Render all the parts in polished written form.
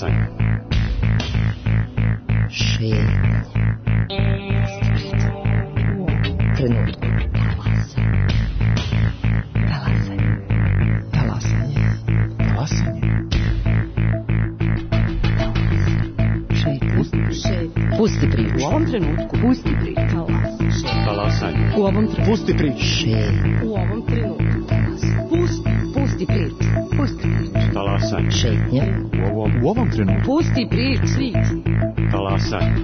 Talasanje. Šetnja. Trenutku. Pusti priču. U ovom trenutku pusti priču. Talasanje. U ovom trenutku Pusti priču. u ovom trenutku pusti priču. Pusti priču. Talasanje. Šetnja. U ovom trenutku. Pusti priču. Talasanje.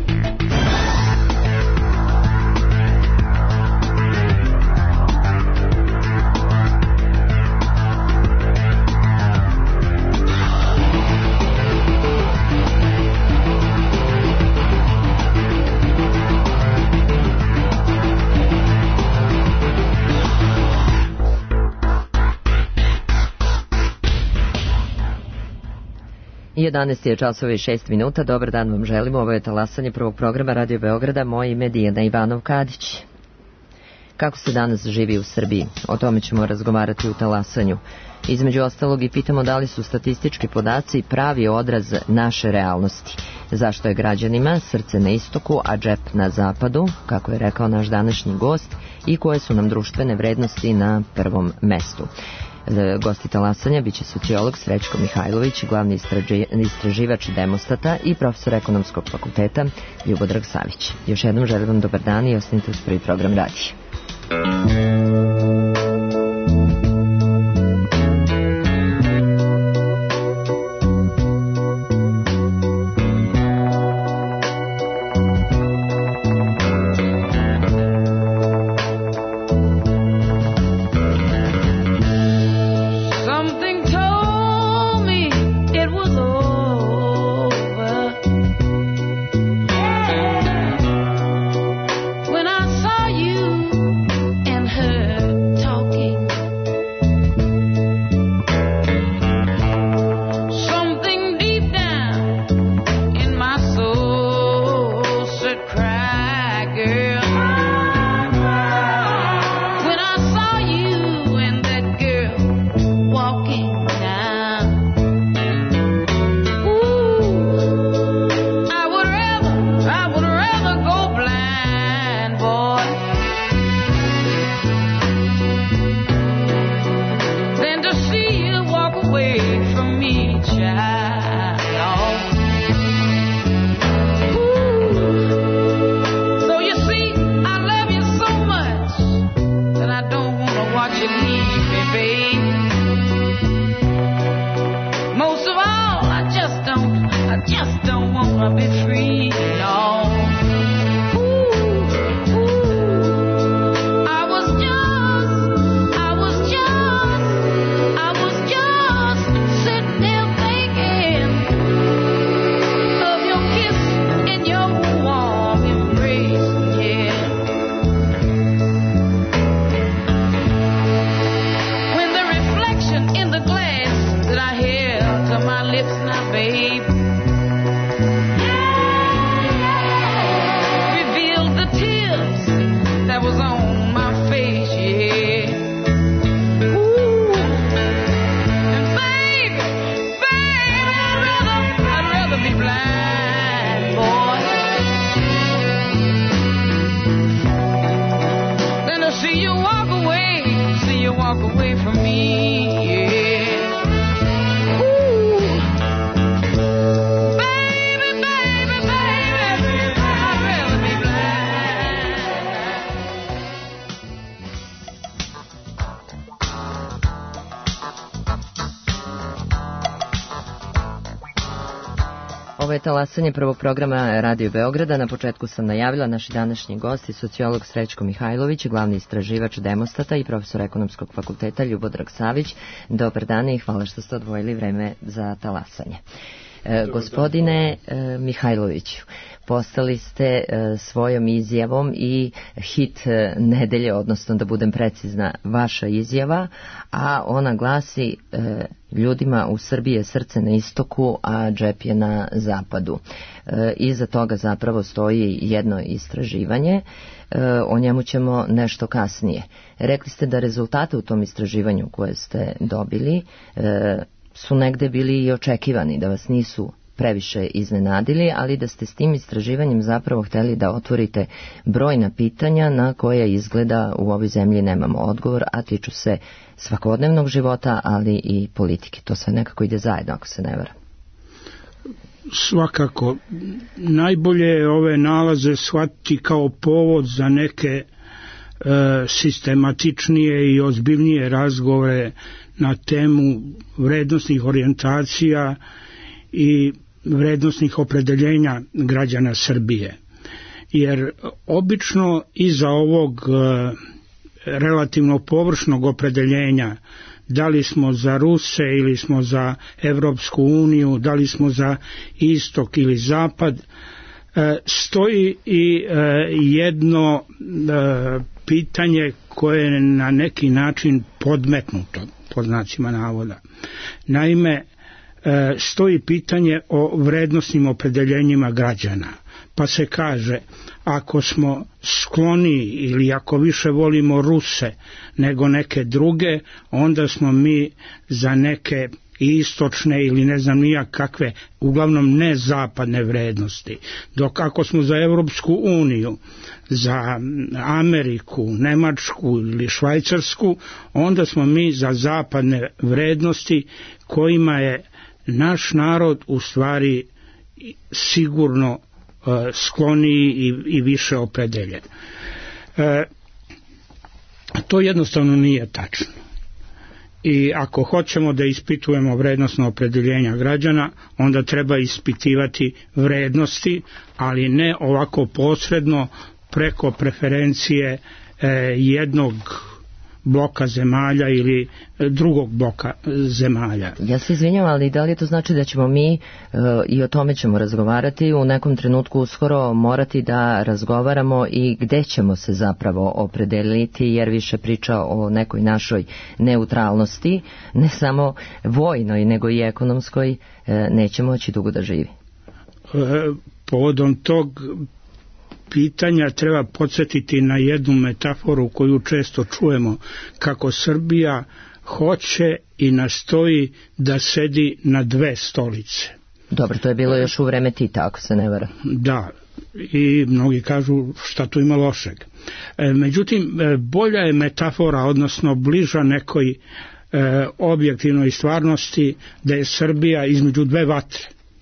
I 11 je časova i 6 minuta. Dobar dan vam želimo. Ovo je Talasanje prvog programa Radio Beograda. Moje ime je Dijana Ivanov-Kadić. Kako se danas živi u Srbiji? O tome ćemo razgovarati u Talasanju. Između ostalog i pitamo da li su statistički podaci pravi odraz naše realnosti. Zašto je građanima srce na istoku, a džep na zapadu, kako je rekao naš današnji gost, i koje su nam društvene vrednosti na prvom mestu. Gosti Talasanja biće sociolog Srećko Mihajlović, glavni istraživač Demostata i profesor ekonomskog fakulteta Ljubodrag Savić. Još jednom želim vam dobar dan i ostanite uz prvi program radija. Ovo je Talasanje prvog programa Radio Beograda. Na početku sam najavila naši današnji gosti, sociolog Srećko Mihajlović, glavni istraživač Demostata i profesor ekonomskog fakulteta Ljubodrag Savić. Dobar dan i hvala što ste odvojili vreme za Talasanje. Gospodine Mihajloviću, postali ste svojom izjavom i hit nedelje, odnosno da budem precizna, vaša izjava, a ona glasi: ljudima u Srbiji je srce na istoku, a džep je na zapadu. Iza toga zapravo stoji jedno istraživanje, o njemu ćemo nešto kasnije. Rekli ste da rezultate u tom istraživanju koje ste dobili su negde bili i očekivani, da vas nisu previše iznenadili, ali da ste s tim istraživanjem zapravo hteli da otvorite brojna pitanja na koja izgleda u ovoj zemlji nemamo odgovor, a tiču se svakodnevnog života, ali i politike. To sve nekako ide zajedno, ako se ne varam. Svakako. Najbolje je ove nalaze shvatiti kao povod za neke sistematičnije i ozbiljnije razgovore na temu vrednosnih orijentacija i vrednosnih opredeljenja građana Srbije. Jer obično iza ovog relativno površnog opredeljenja, da li smo za Ruse ili smo za Evropsku uniju, da li smo za istok ili zapad, stoji i jedno pitanje koje je na neki način podmetnuto, pod znacima navoda. Naime, stoji pitanje o vrednosnim opredeljenjima građana. Pa se kaže, ako smo skloni ili ako više volimo Ruse nego neke druge, onda smo mi za neke istočne ili ne znam nija kakve, uglavnom ne zapadne vrednosti. Dok ako smo za Evropsku uniju, za Ameriku, Nemačku ili Švajcarsku, onda smo mi za zapadne vrednosti kojima je naš narod u stvari sigurno skloniji i više opredeljen. To jednostavno nije tačno. I ako hoćemo da ispitujemo vrednosno opredeljenja građana, onda treba ispitivati vrednosti, ali ne ovako posredno preko preferencije jednog bloka zemalja ili drugog bloka zemalja. Ja se izvinjam, ali da li to znači da ćemo mi, i o tome ćemo razgovarati, u nekom trenutku uskoro morati da razgovaramo i gde ćemo se zapravo opredeliti, jer više priča o nekoj našoj neutralnosti, ne samo vojnoj, nego i ekonomskoj, neće moći dugo da živi. Povodom tog pitanja treba podsjetiti na jednu metaforu koju često čujemo, kako Srbija hoće i nastoji da sedi na dve stolice. Dobro, to je bilo još u vreme Tita, ako se ne vara. Da, i mnogi kažu šta tu ima lošeg. Međutim, bolja je metafora, odnosno bliža nekoj objektivnoj stvarnosti, da je Srbija između dve vatre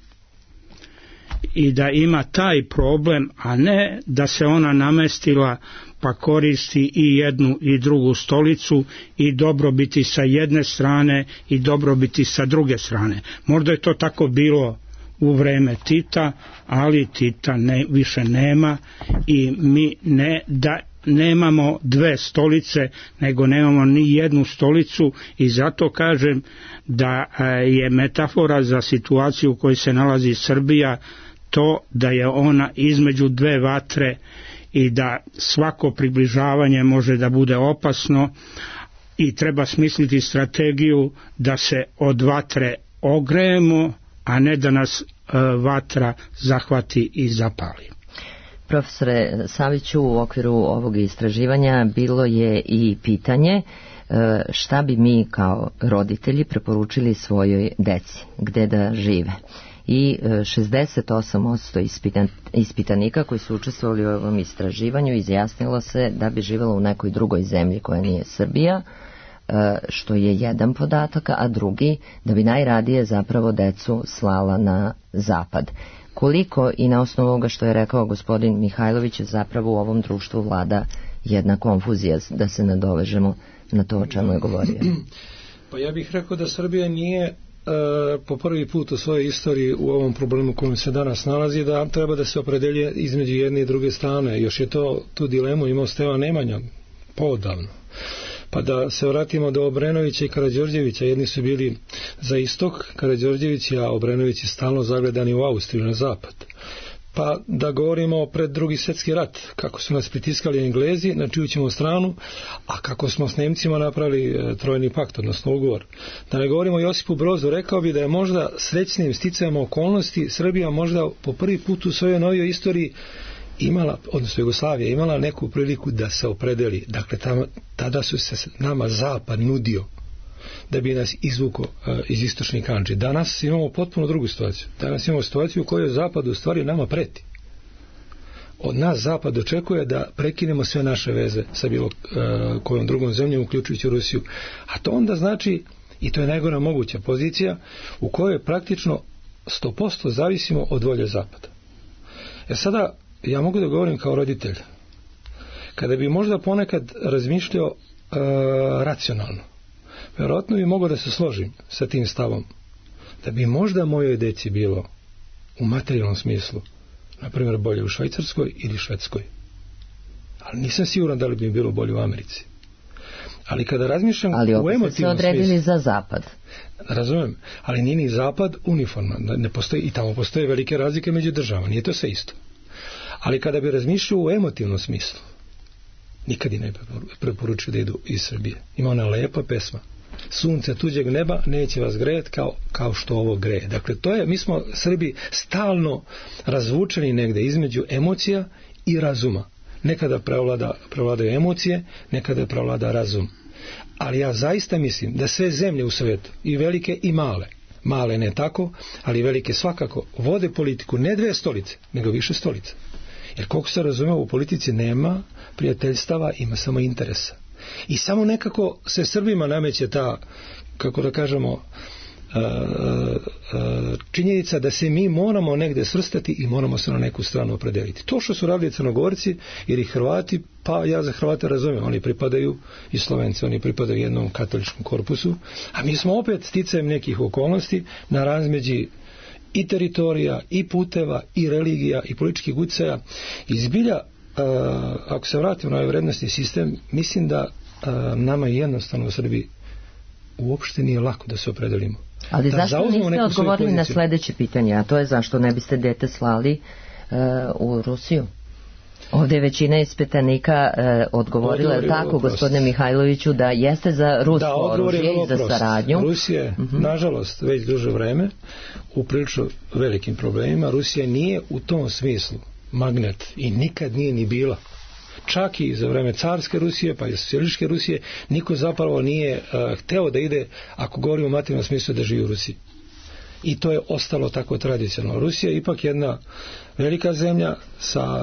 i da ima taj problem, a ne da se ona namestila pa koristi i jednu i drugu stolicu i dobrobiti sa jedne strane i dobrobiti sa druge strane. Možda je to tako bilo u vreme Tita, ali Tita više nema i mi ne da nemamo dve stolice, nego nemamo ni jednu stolicu, i zato kažem da je metafora za situaciju u kojoj se nalazi Srbija to da je ona između dve vatre i da svako približavanje može da bude opasno i treba smisliti strategiju da se od vatre ogrejemo, a ne da nas vatra zahvati i zapali. Profesore Saviću, u okviru ovog istraživanja bilo je i pitanje šta bi mi kao roditelji preporučili svojoj deci, gde da žive. I 68% ispitanika koji su učestvovali u ovom istraživanju izjasnilo se da bi živjelo u nekoj drugoj zemlji koja nije Srbija, što je jedan podatak, a drugi da bi najradije zapravo decu slala na zapad. Koliko i na osnovu ovoga što je rekao gospodin Mihajlović zapravo u ovom društvu vlada jedna konfuzija, da se nadovežemo na to o čemu je govorio? Pa ja bih rekao da Srbija nije po prvi put u svojoj istoriji u ovom problemu u kojem se danas nalazi, da treba da se opredelje između jedne i druge strane. Još je tu dilemu imao Stevan Nemanja poodavno. Pa da se vratimo do Obrenovića i Karađorđevića, jedni su bili za istok, Karađorđević, a Obrenović je stalno zagledani u Austriju na zapad. Pa da govorimo pred Drugi svjetski rat, kako su nas pritiskali Englezi, na čiju ćemo stranu, a kako smo s Nemcima napravili trojni pakt, odnosno ugovor. Da ne govorimo o Josipu Brozu, rekao bi da je možda srećnim sticajem okolnosti Srbija možda po prvi put u svojoj novijoj istoriji imala, odnosno Jugoslavija, imala neku priliku da se opredeli. Dakle, tada su se nama zapad nudio da bi nas izvukao iz istočnih kandži. Danas imamo potpuno drugu situaciju. Danas imamo situaciju u kojoj Zapad u stvari nama preti. Od nas Zapad očekuje da prekinemo sve naše veze sa bilo kojom drugom zemljom, uključujući Rusiju. A to onda znači, i to je najgora moguća pozicija, u kojoj praktično 100% zavisimo od volje Zapada. Sada, ja mogu da govorim kao roditelj. Kada bi možda ponekad razmišljao racionalno, vjerojatno bi mogao da se složim sa tim stavom, da bi možda mojoj deci bilo u materijalnom smislu, na primjer, bolje u Švajcarskoj ili Švedskoj. Ali nisam siguran da li bi bilo bolje u Americi. Ali kada razmišljam u emotivnom smislu... Ali opet se odredili za Zapad. Razumijem, ali nije ni Zapad uniforman. Ne postoji, i tamo postoje velike razlike među državama. Nije to sve isto. Ali kada bi razmišljao u emotivnom smislu, nikad i ne preporučio da idu iz Srbije. Ima ona lepa pesma. Sunce tuđeg neba neće vas grejati kao što ovo greje. Dakle, to je, mi smo Srbi stalno razvučeni negde između emocija i razuma. Nekada prevladaju emocije, nekada prevlada razum. Ali ja zaista mislim da sve zemlje u svijetu, i velike i male ne tako, ali velike svakako, vode politiku ne 2 stolice, nego više stolica. Jer koliko se razume, u politici nema prijateljstava, ima samo interesa. I samo nekako se Srbima nameće ta, kako da kažemo, činjenica da se mi moramo negde svrstati i moramo se na neku stranu opredeliti. To što su radili Crnogorci ili Hrvati, pa ja za Hrvate razumijem, oni pripadaju, i Slovenci, oni pripadaju jednom katoličkom korpusu, a mi smo opet sticajem nekih okolnosti na razmeđi i teritorija, i puteva, i religija, i političkih utjecaja. I zbilja, ako se vratimo na ovaj vrednostni sistem, mislim da nama jednostavno u Srbiji uopšte nije lako da se opredelimo. Ali zašto niste odgovorili na sledeće pitanje, a to je zašto ne biste dete slali u Rusiju? Ovdje je većina ispitanika odgovorila tako, gospodine Mihajloviću, da jeste za rusko oružje i za saradnju. Rusija je, nažalost, već duže vreme u prilično velikim problemima. Rusija nije u tom smislu magnet i nikad nije ni bila. Čak i za vreme carske Rusije, pa i socijalističke Rusije, niko zapravo nije hteo da ide, ako govorimo o materijalnom smislu, da živi u Rusiji. I to je ostalo tako tradicionalno. Rusija je ipak jedna velika zemlja sa,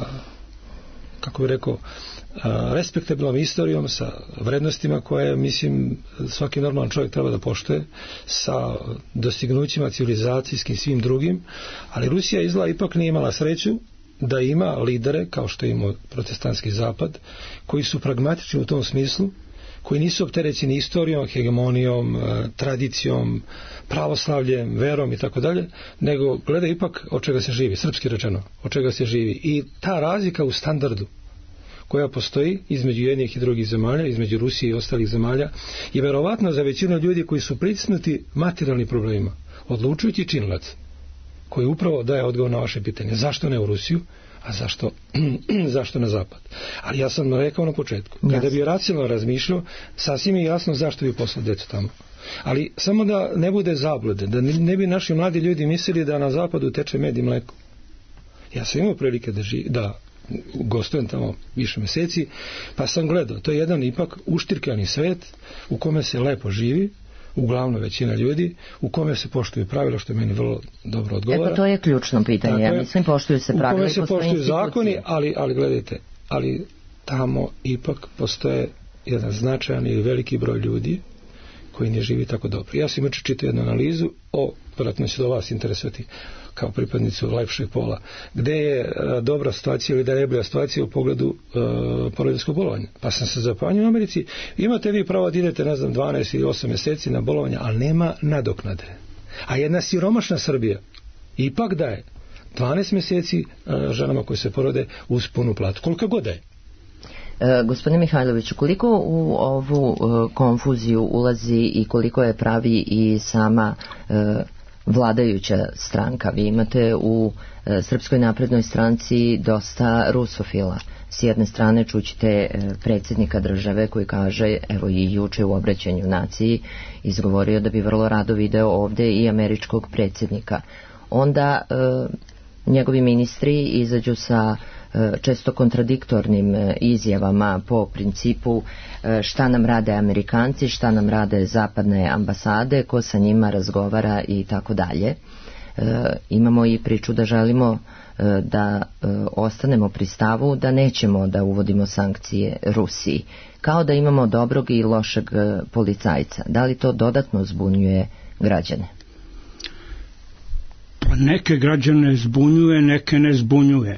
kako bih rekao, respektabilnom istorijom, sa vrednostima koje, mislim, svaki normalan čovjek treba da poštuje, sa dostignućima civilizacijskim, svim drugim, ali Rusija izgleda ipak nije imala sreću da ima lidere, kao što ima protestantski zapad, koji su pragmatični u tom smislu, koji nisu opterećeni istorijom, hegemonijom, tradicijom, pravoslavljem, verom i tako dalje, nego gleda ipak od čega se živi, srpski rečeno, od čega se živi. I ta razlika u standardu koja postoji između jednih i drugih zemalja, između Rusije i ostalih zemalja, je verovatno za većinu ljudi koji su pritisnuti materijalnim problemima, odlučujući činilac koji upravo daje odgovor na vaše pitanje. Zašto ne u Rusiju, a zašto na zapad? Ali ja sam rekao na početku, kada bi racionalno razmišljao, sasvim je jasno zašto bi poslao djecu tamo. Ali samo da ne bude zablude, da ne bi naši mladi ljudi mislili da na zapadu teče med i mleko. Ja sam imao prilike da gostujem tamo više mjeseci, pa sam gledao, to je jedan ipak uštirkani svet u kome se lepo živi, uglavnom većina ljudi, u kome se poštuju pravila, što je meni vrlo dobro odgovara. Pa to je ključno pitanje, ja mislim poštuju se pravila i postoje institucije. U kome se poštuju zakoni, ali gledajte, ali tamo ipak postoje jedan značajan ili veliki broj ljudi koji ne živi tako dobro. Ja sam jučer čitao jednu analizu vjerojatno će do vas interesovati kao pripadnicu lepšeg pola, gde je dobra situacija ili da je najbolja situacija u pogledu porodiljskog bolovanja. Pa sam se zapanjio u Americi, imate vi pravo da idete, ne znam, 12 ili 8 mjeseci na bolovanje, ali nema nadoknade. A jedna siromašna Srbija ipak daje 12 mjeseci ženama koje se porode uz punu platu. Koliko god je. Gospodine Mihajloviću, koliko u ovu konfuziju ulazi i koliko je pravi i sama vladajuća stranka? Vi imate u Srpskoj naprednoj stranci dosta rusofila. S jedne strane čućete predsjednika države koji kaže, evo i juče u obraćanju naciji izgovorio da bi vrlo rado video ovdje i američkog predsjednika. Onda njegovi ministri izađu sa često kontradiktornim izjavama po principu šta nam rade Amerikanci, šta nam rade zapadne ambasade, ko sa njima razgovara i tako dalje. Imamo i priču da želimo da ostanemo pri stavu da nećemo da uvodimo sankcije Rusiji. Kao da imamo dobrog i lošeg policajca. Da li to dodatno zbunjuje građane? Pa neke građane zbunjuje, neke ne zbunjuje.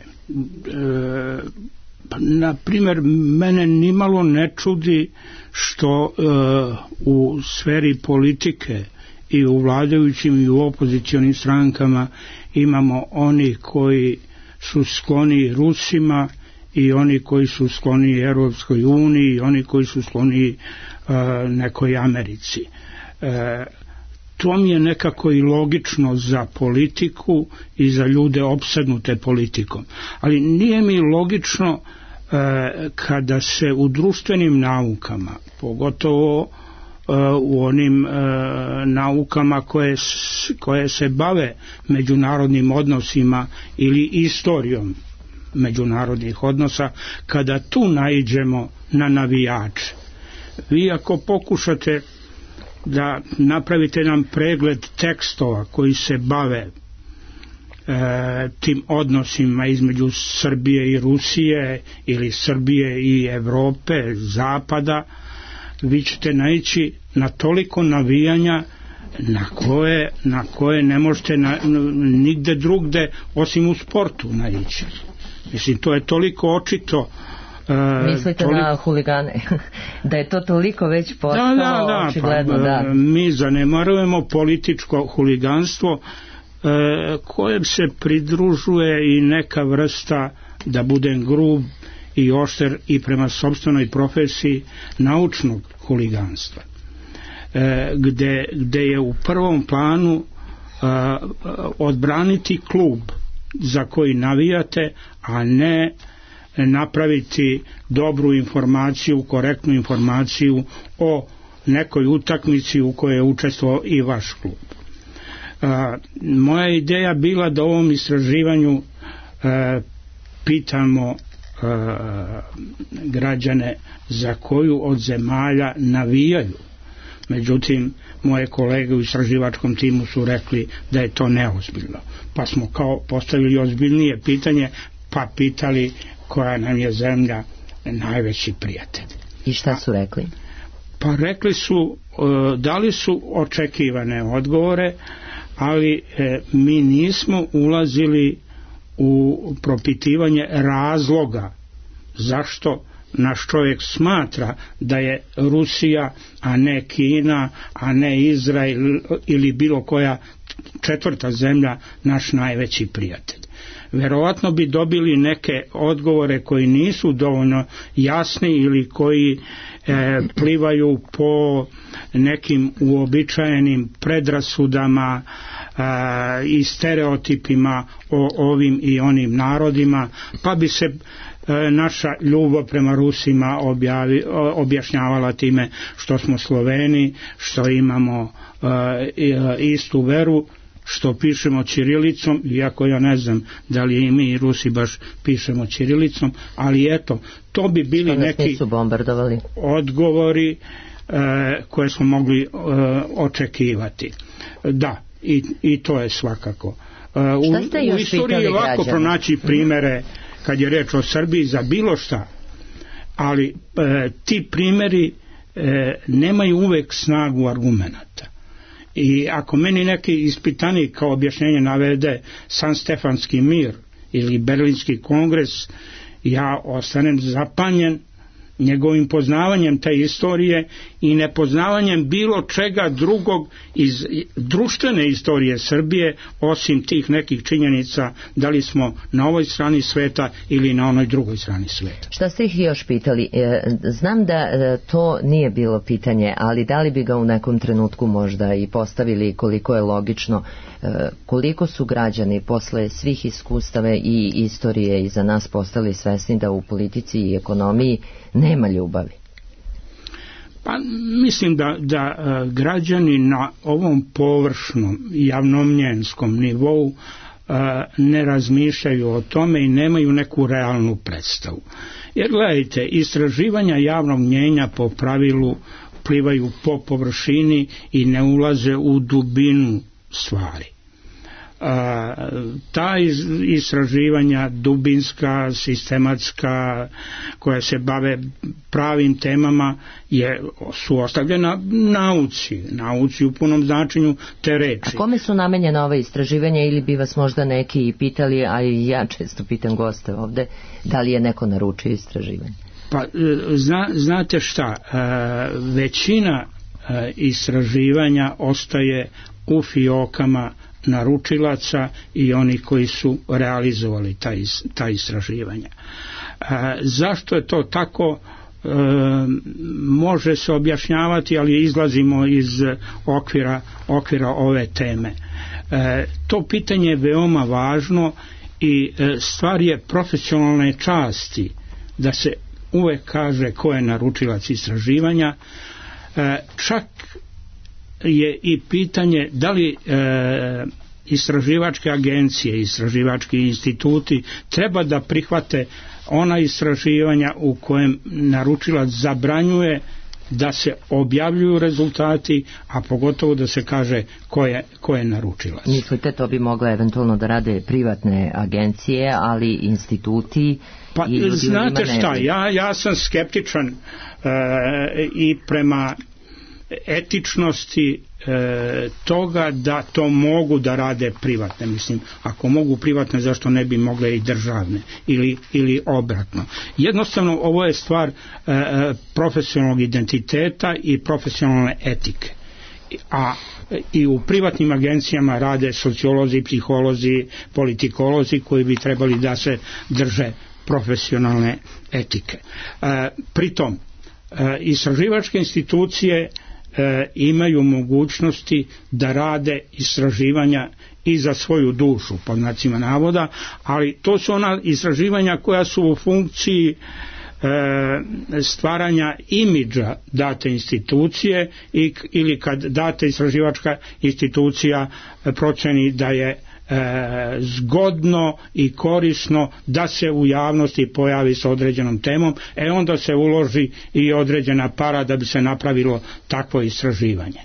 Na primjer, mene nimalo ne čudi što u sferi politike i u vladajućim i u opozicionim strankama imamo oni koji su skloni Rusima i oni koji su skloni Europskoj uniji i oni koji su skloni nekoj Americi. To mi je nekako i logično za politiku i za ljude opsednute politikom. Ali nije mi logično kada se u društvenim naukama, pogotovo u onim naukama koje se bave međunarodnim odnosima ili istorijom međunarodnih odnosa, kada tu naiđemo na navijače. Vi ako pokušate da napravite nam pregled tekstova koji se bave tim odnosima između Srbije i Rusije ili Srbije i Evrope, Zapada, vi ćete naići na toliko navijanja na koje ne možete nigde drugde osim u sportu naići. Mislim, to je toliko očito. Mislite na huligane? Da je to toliko već postalo očigledno? Da. Mi zanemarujemo političko huliganstvo kojem se pridružuje i neka vrsta, da budem grub i ošter i prema sopstvenoj profesiji, naučnog huliganstva, gde je u prvom planu odbraniti klub za koji navijate, a ne napraviti dobru informaciju, korektnu informaciju o nekoj utakmici u kojoj je učestvovao i vaš klub. Moja ideja bila da u ovom istraživanju pitamo građane za koju od zemalja navijaju. Međutim, moje kolege u istraživačkom timu su rekli da je to neozbiljno. Pa smo kao postavili ozbiljnije pitanje, pa pitali koja nam je zemlja najveći prijatelj. I šta su rekli? Pa rekli su, dali su očekivane odgovore, ali mi nismo ulazili u propitivanje razloga zašto naš čovjek smatra da je Rusija, a ne Kina, a ne Izrael ili bilo koja četvrta zemlja naš najveći prijatelj. Verovatno bi dobili neke odgovore koji nisu dovoljno jasni ili koji plivaju po nekim uobičajenim predrasudama i stereotipima o ovim i onim narodima, pa bi se naša ljubav prema Rusima objašnjavala time što smo Sloveni, što imamo istu veru, što pišemo ćirilicom, iako ja ne znam da li i mi i Rusi baš pišemo ćirilicom, ali eto, to bi bili neki odgovori koje smo mogli očekivati. Da, i to je svakako. U istoriji je lako pronaći primere kad je reč o Srbiji za bilo šta, ali ti primjeri nemaju uvek snagu argumenata. I ako meni neki ispitanik kao objašnjenje navede Sanstefanski mir ili Berlinski kongres, ja ostanem zapanjen njegovim poznavanjem te istorije i nepoznavanjem bilo čega drugog iz društvene istorije Srbije, osim tih nekih činjenica da li smo na ovoj strani sveta ili na onoj drugoj strani sveta. Šta ste ih još pitali? Znam da to nije bilo pitanje, ali da li bi ga u nekom trenutku možda i postavili, koliko je logično, koliko su građani posle svih iskustava i istorije iza nas postali svesni da u politici i ekonomiji nema ljubavi? Pa mislim da građani na ovom površnom javnomnjenskom nivou ne razmišljaju o tome i nemaju neku realnu predstavu. Jer gledajte, istraživanja javnog mnjenja po pravilu plivaju po površini i ne ulaze u dubinu stvari. Ta istraživanja dubinska, sistematska, koja se bave pravim temama su ostavljena nauci u punom značenju te reči. A kome su namenjena ova istraživanja, ili bi vas možda neki pitali, a i ja često pitam goste ovde, da li je neko naručio istraživanje? Pa znate šta, većina istraživanja ostaje u fiokama naručilaca i onih koji su realizovali ta istraživanja. Zašto je to tako? Može se objašnjavati, ali izlazimo iz okvira ove teme. To pitanje je veoma važno i stvar je profesionalne časti da se uvek kaže ko je naručilac istraživanja. Čak je i pitanje da li istraživačke agencije, istraživački instituti treba da prihvate ona istraživanja u kojem naručilac zabranjuje da se objavljuju rezultati, a pogotovo da se kaže ko je naručilac. Mislite, to bi mogle eventualno da rade privatne agencije, ali instituti... Pa znate šta, ja sam skeptičan i prema etičnosti toga da to mogu da rade privatne. Mislim, ako mogu privatne, zašto ne bi mogle i državne ili obratno. Jednostavno, ovo je stvar profesionalnog identiteta i profesionalne etike. A i u privatnim agencijama rade sociolozi, psiholozi, politikolozi koji bi trebali da se drže profesionalne etike. Pritom, istraživačke institucije imaju mogućnosti da rade istraživanja i za svoju dušu, pod znacima navoda, ali to su ona istraživanja koja su u funkciji stvaranja imidža date institucije ili kad date istraživačka institucija proceni da je zgodno i korisno da se u javnosti pojavi sa određenom temom, onda se uloži i određena para da bi se napravilo takvo istraživanje.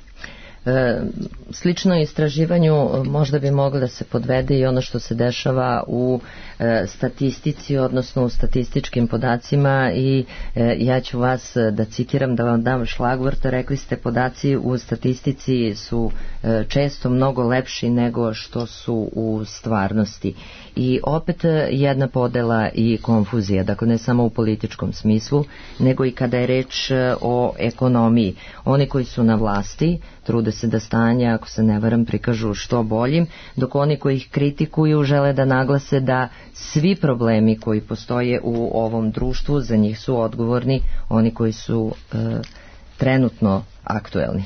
Slično istraživanju možda bi moglo da se podvede i ono što se dešava u statistici, odnosno u statističkim podacima, i ja ću vas da citiram, da vam dam šlagvort. Rekli ste, podaci u statistici su često mnogo lepši nego što su u stvarnosti. I opet jedna podela i konfuzija, dakle ne samo u političkom smislu, nego i kada je reč o ekonomiji. Oni koji su na vlasti trude se da stanje, ako se ne varam, prikažu što boljim, dok oni koji ih kritikuju žele da naglase da svi problemi koji postoje u ovom društvu, za njih su odgovorni oni koji su trenutno aktuelni.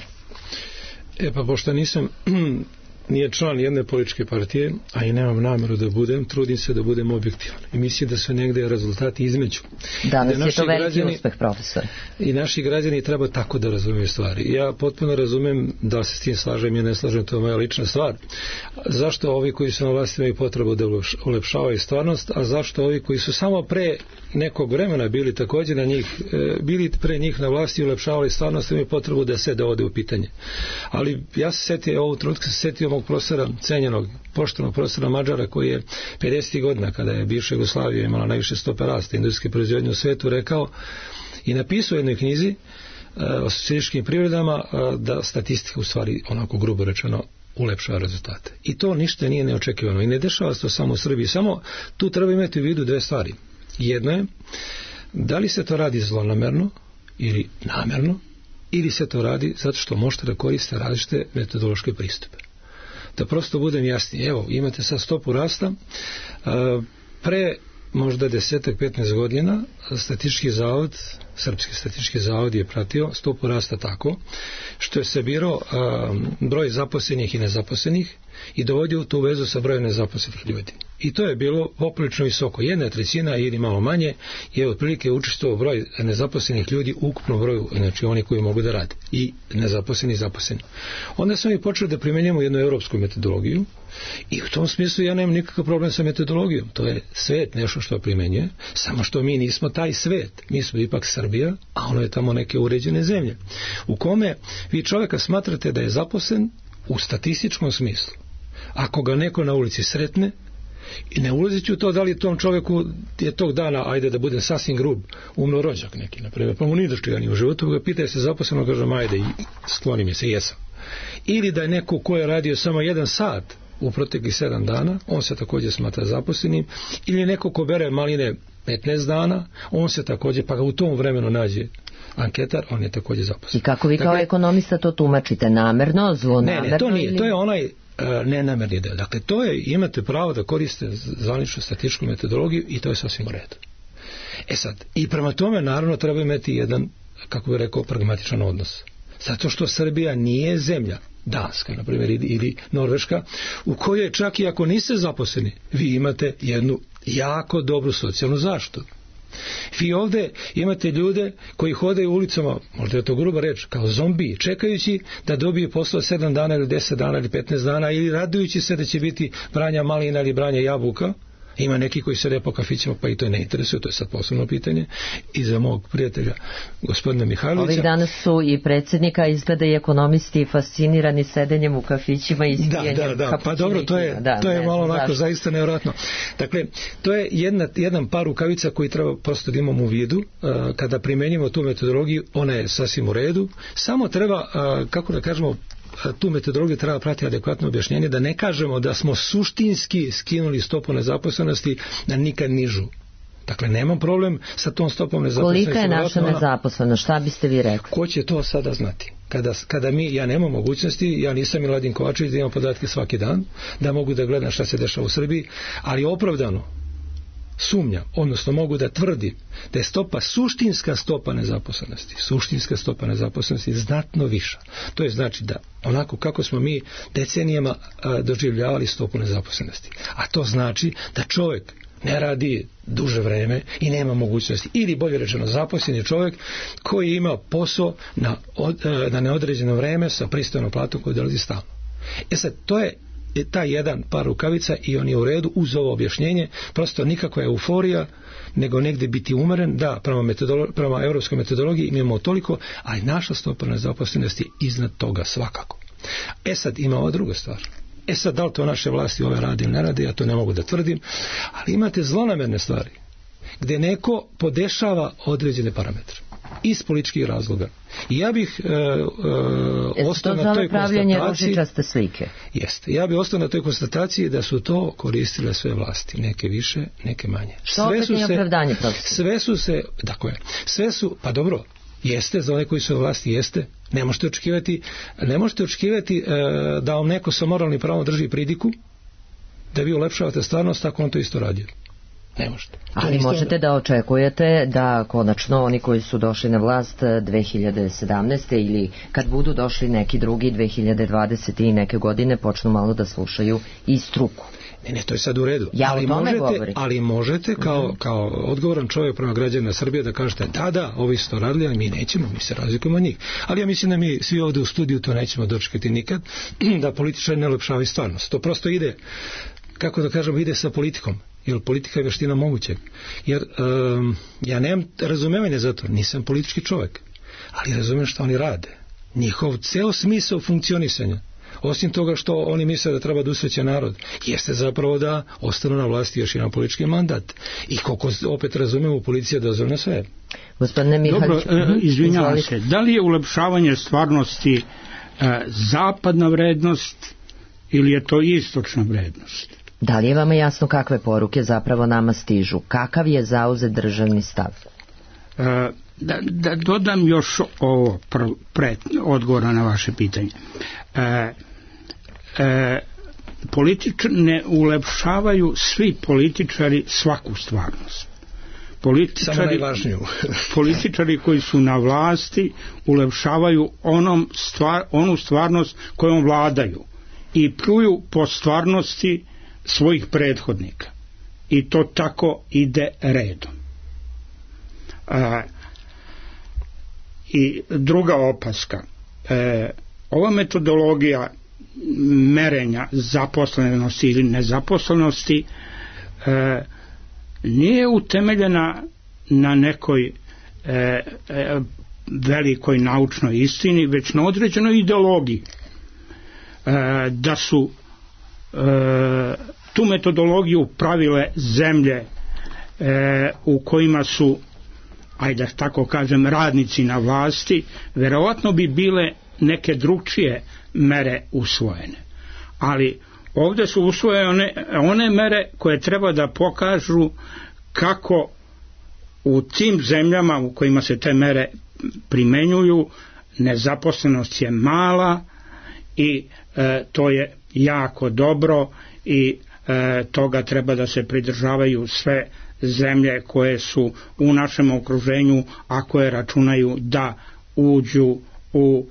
Pa pošto nisam nije član jedne političke partije, a i nemam nameru da budem, trudim se da budem objektivan. I mislim da su negde rezultati između. Danas je to veliki uspeh, profesor. I naši građani treba tako da razumiju stvari. Ja potpuno razumem da se s tim slažem i ne slažem, to je moja lična stvar. Zašto ovi koji su na vlasti imaju potrebu da ulepšavaju stvarnost, a zašto ovi koji su samo pre nekog vremena bili također na njih, bili pre njih na vlasti i ulepšavali stvarnost, imaju potrebu da se dovode u pitanje. Ali ja se setio, ovog trenutka se setio mog profesora, cenjenog, poštovanog profesora Mađara, koji je 50. godina, kada je bivša Jugoslavija imala najviše stope rasta industrijske proizvodnje u svetu, rekao i napisao u jednoj knjizi o socijalističkim privredama da statistika, u stvari, onako grubo rečeno, ulepšava rezultate. I to ništa nije neočekivano i ne dešava se to samo u Srbiji. Samo tu treba imati u vidu dve stvari. Jedno je, da li se to radi zlonamerno ili namerno, ili se to radi zato što možete da koriste različite metodološke pristupe. Da prosto budem jasniji. Evo, imate sad stopu rasta. Pre možda 10-15 godina statistički zavod, Srpski statistički zavod je pratio stopu rasta tako što je sabirao broj zaposlenih i nezaposlenih i dovodio tu vezu sa brojem nezaposlenih ljudi. I to je bilo poprilično visoko. 1/3 ili malo manje je otprilike učestvovao broj nezaposlenih ljudi u ukupnom broju, znači oni koji mogu da rade, i nezaposleni i zaposleni. Onda smo i počeli da primenjamo jednu evropsku metodologiju i u tom smislu ja nemam nikakav problem sa metodologijom. To je svet nešto što primenjuje, samo što mi nismo taj svet. Mi smo ipak Srbija, a ono je tamo neke uređene zemlje, u kome vi čovjeka smatrate da je zaposlen u statističkom smislu. Ako ga neko na ulici sretne, i ne ulazeći u to da li tom čovjeku je tog dana, ajde da budem sasvim grub, umno rođak neki, na primjer, pa mu ni dočega ni u životu, ga pita je se zaposleno, kažem ajde, sklonim je se, jesam. Ili da je neko ko je radio samo 1 sat u proteklih 7 dana, on se također smatra zaposlenim, ili neko ko bere maline 15 dana, on se također, pa ga u tom vremenu nađe anketar, on je također zaposlen. I kako vi kao ekonomista to tumačite? Namerno, zlonamerno? Ne, to nije, ili... to je onaj nenamerni deo. Dakle, to je, imate pravo da koriste zvaničnu statističku metodologiju i to je sasvim u redu. E sad, i prema tome naravno treba imati jedan, kako bih rekao, pragmatičan odnos. Zato što Srbija nije zemlja, Danska, na primjer, ili Norveška, u kojoj čak i ako niste zaposleni, vi imate jednu jako dobru socijalnu zaštitu. Vi ovdje imate ljude koji hodaju ulicama, možda je to gruba reč, kao zombiji, čekajući da dobije posao 7 dana ili 10 dana ili 15 dana, ili radujući se da će biti branja malina ili branja jabuka. Ima neki koji se po kafićima, pa i to ne interesuje, to je sad posebno pitanje, i za mog prijatelja gospodina Mihajlovića. Ovih danas su i predsjednika, izgleda i ekonomisti fascinirani sedenjem u kafićima i spijenjem kapućina. Pa dobro, to je malo onako zaista nevjerojatno. Dakle, to je jedan par rukavica koji treba prosto da imamo u vidu. Kada primenjimo tu metodologiju, ona je sasvim u redu. Samo treba, kako da kažemo, tu metodologiju treba pratiti adekvatno objašnjenje, da ne kažemo da smo suštinski skinuli stopu nezaposlenosti na nikad nižu. Dakle, nemam problem sa tom stopom nezaposlenosti. Kolika je naša nezaposlenost? Šta biste vi rekli? Ko će to sada znati? Kada ja nemam mogućnosti, ja nisam Miladin Kovačević da imam podatke svaki dan, da mogu da gledam šta se dešava u Srbiji, ali opravdano sumnjam, odnosno mogu da tvrdim da je suštinska stopa nezaposlenosti znatno viša. To je znači da onako kako smo mi decenijama doživljavali stopu nezaposlenosti. A to znači da čovjek ne radi duže vreme i nema mogućnosti, ili bolje rečeno zaposleni čovjek koji ima posao na neodređeno vreme sa pristojnom platom koju dolazi stalno. Sad, to je taj jedan par rukavica i on je u redu uz ovo objašnjenje, prosto nikakva euforija, nego negdje biti umeren, da, prema evropskoj metodologiji imamo toliko, a i naša stopa nezaposlenosti iznad toga svakako. Sad ima ova druga stvar. Sad, da li to naše vlasti ove radi ili ne radi, ja to ne mogu da tvrdim, ali imate zlonamerne stvari, gdje neko podešava određene parametre iz političkih razloga. I ja bih ostao na toj konstataciji. Jeste. Ja bih ostao na toj konstataciji da su to koristile sve vlasti, neke više, neke manje. Što opet nije opravdanje, profesor? Sve su, pa dobro, jeste, za one koji su u vlasti jeste. Ne možete očekivati da vam neko sa moralnim pravom drži pridiku, da vi ulepšavate stvarnost ako on to isto radio. Ne možete. Ali možete da očekujete da konačno oni koji su došli na vlast 2017. ili kad budu došli neki drugi 2020. i neke godine počnu malo da slušaju i struku. Ne, to je sad u redu. Ali možete kao odgovoran čovjek prema građanima Srbije da kažete da, ovi su to radili, ali mi nećemo, mi se razlikujemo od njih. Ali ja mislim da mi svi ovdje u studiju to nećemo dočekati nikad, da političari ne ulepšavaju stvarnost. To prosto ide, kako da kažemo, ide sa politikom. Jer politika je veština mogućeg. Jer ja nemam razumevanja za to, nisam politički čovjek, ali razumem što oni rade. Njihov ceo smisao funkcionisanja, osim toga što oni misle da treba da usreće narod, jeste zapravo da ostanu na vlasti još jedan politički mandat. I koliko opet razumemo, policija dozvoljna sve. Gospodine Mihajlović, dobro, izvinjavam se, da li je ulepšavanje stvarnosti zapadna vrednost ili je to istočna vrednost? Da li je vama jasno kakve poruke zapravo nama stižu? Kakav je zauzet državni stav? Da dodam još ovo pred odgovora na vaše pitanje. Ne ulepšavaju svi političari svaku stvarnost. Samo najvažniju. Političari koji su na vlasti ulepšavaju onu stvarnost kojom vladaju. i pljuju po stvarnosti svojih prethodnika. I to tako ide redom. I druga opaska. Ova metodologija merenja zaposlenosti ili nezaposlenosti nije utemeljena na nekoj velikoj naučnoj istini, već na određenoj ideologiji. Da su tu metodologiju pravile zemlje u kojima su, ajde tako kažem, radnici na vlasti, verovatno bi bile neke drugčije mere usvojene. Ali ovdje su usvojene one mere koje treba da pokažu kako u tim zemljama u kojima se te mere primenjuju nezaposlenost je mala i to je jako dobro i toga treba da se pridržavaju sve zemlje koje su u našem okruženju, a koje računaju da uđu u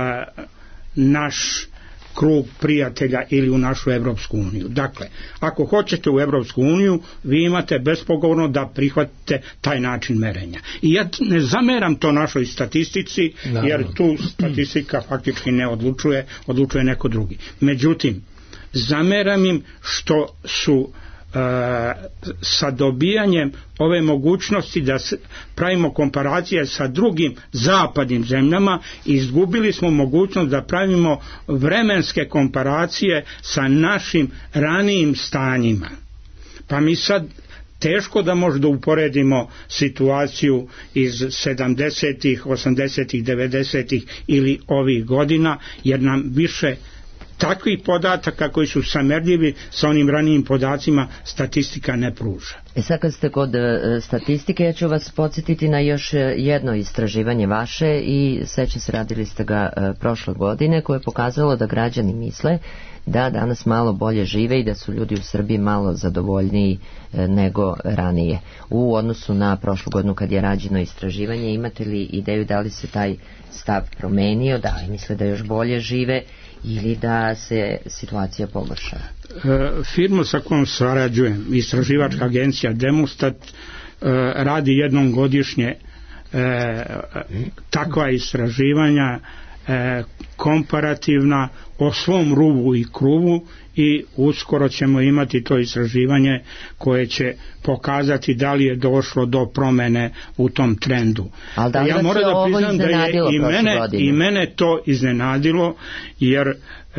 naš krug prijatelja ili u našu Evropsku uniju. Dakle, ako hoćete u Evropsku uniju, vi imate bespogovorno da prihvatite taj način merenja. I ja ne zameram to našoj statistici, jer tu statistika faktički ne odlučuje neko drugi. Međutim, zameram im što su sa dobijanjem ove mogućnosti da pravimo komparacije sa drugim zapadnim zemljama, izgubili smo mogućnost da pravimo vremenske komparacije sa našim ranijim stanjima. Pa mi sad teško da možda uporedimo situaciju iz 70-ih, 80-ih, 90-ih ili ovih godina, jer nam više takvih podataka koji su samerljivi sa onim ranijim podacima statistika ne pruža. Sad kad ste kod statistike, ja ću vas podsjetiti na još jedno istraživanje vaše i sećam se, radili ste ga prošle godine, koje je pokazalo da građani misle da danas malo bolje žive i da su ljudi u Srbiji malo zadovoljniji nego ranije. U odnosu na prošlu godinu kad je rađeno istraživanje, imate li ideju da li se taj stav promenio, da li misle da još bolje žive ili da se situacija pogorša? Firma sa kojom sarađujem, istraživačka agencija Demostat, radi jednom godišnje takva istraživanja komparativna o svom rubu i kruvu i uskoro ćemo imati to istraživanje koje će pokazati da li je došlo do promene u tom trendu. Ja moram da priznam da je i mene to iznenadilo, jer